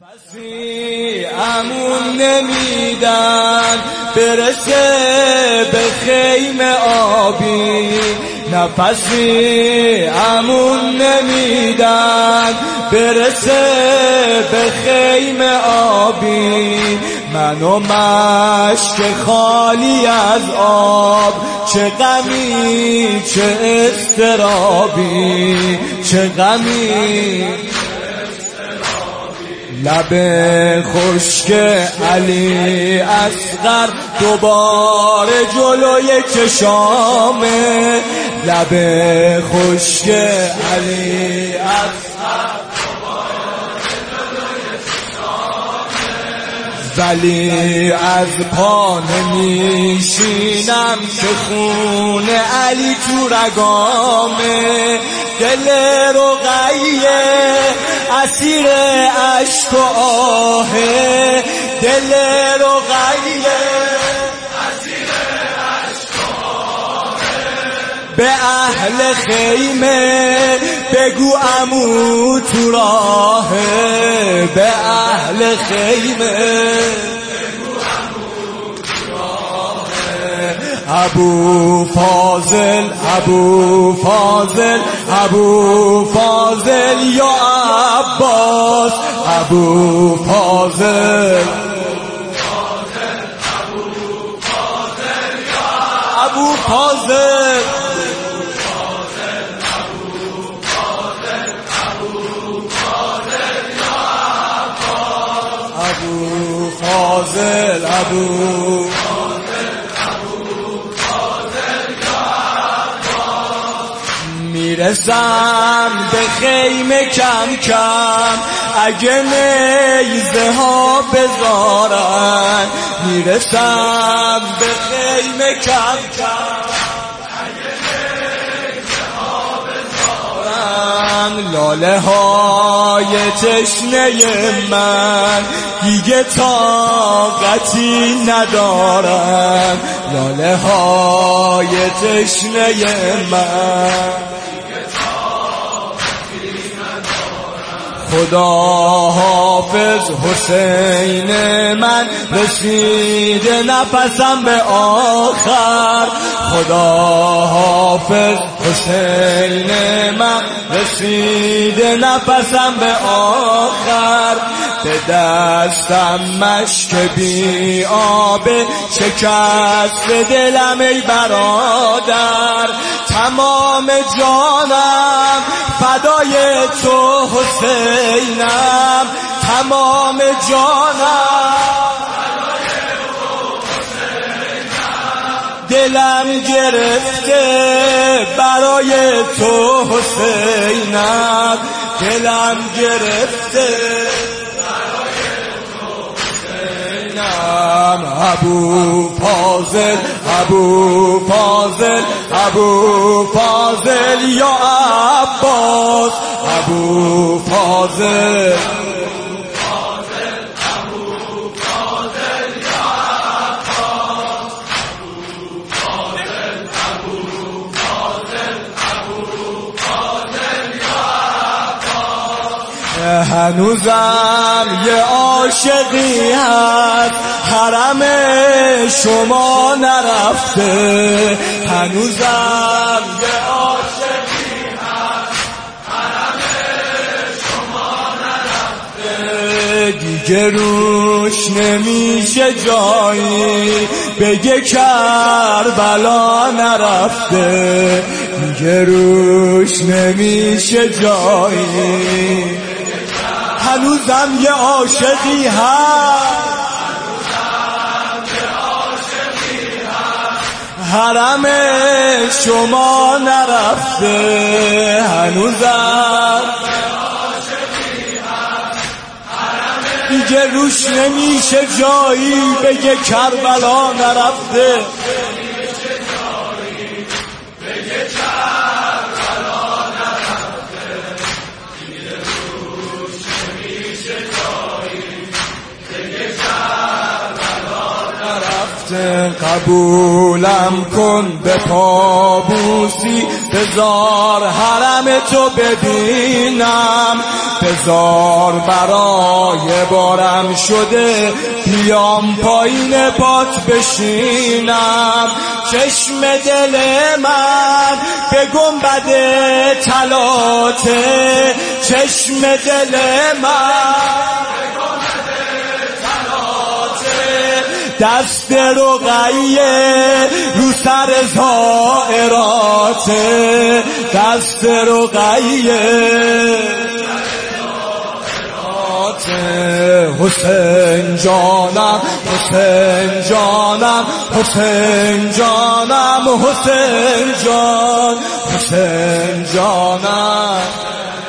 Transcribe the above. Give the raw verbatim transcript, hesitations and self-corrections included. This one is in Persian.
نفسی امون نمیدن برسه به خیمه آبی، نفسی امون نمیدن برسه به خیمه آبی. من و مشک خالی از آب، چه غمی چه اضطرابی، چه غمی لب خشک علی اصغر دوباره جلوی چشامه، لب خشک علی اصغر دوباره جلوی چشامه. ولی از پا نمیشینم که خون علی تو رگامه، دل رقیه اسیر عشق و آهه، دل رقیه اسیر عشق و آهه. به اهل خیمه بگو عمو تو راهه، به اهل خیمه ابو فاضل ابو فاضل ابو فاضل یا عباس، ابو فاضل ابو فاضل ابو فاضل ابو میرسم به خیمه کم کم اگه نیزه ها بذارن، میرسم به خیمه کم کم اگه نیزه ها بذارن. لاله های تشنه من دیگه طاقتی ندارن، لاله های تشنه من خدا حافظ حسین من، رسیده نفسم به آخر، خدا حافظ حسین من، رسیده نفسم به آخر. به دستم مشک بی آبه شکست دلم ای برادر، تمام جانم فدای تو حسینم، تمام جانم فدای تو حسینم. دلم گرفته برای تو حسینم، دلم گرفته برای تو حسینم. ابو فاضل ابو فاضل ابو فاضل یا عباس، ابو فاضل هنوزم یه عاشقی هست حرم شما نرفته، هنوزم یه عاشقی هست حرم شما نرفته. دیگه روش نمیشه جایی بگه کربلا نرفته، دیگه روش نمیشه جایی. هنوزم یه عاشقی هست حرم شما نرفته، هنوزم دیگه روش نمیشه جایی بگه کربلا نرفته. قبولم کن به پابوسی بذار حرم تو ببینم، بذار برای بارم شده بیام پایین پات بشینم. چشم دل من به گنبد طلاته، چشم دل من دست رقیه رو سر زائراته، دست رقیه حسین جانم، حسین جانم، حسین جانم، حسین جان، حسین جانم.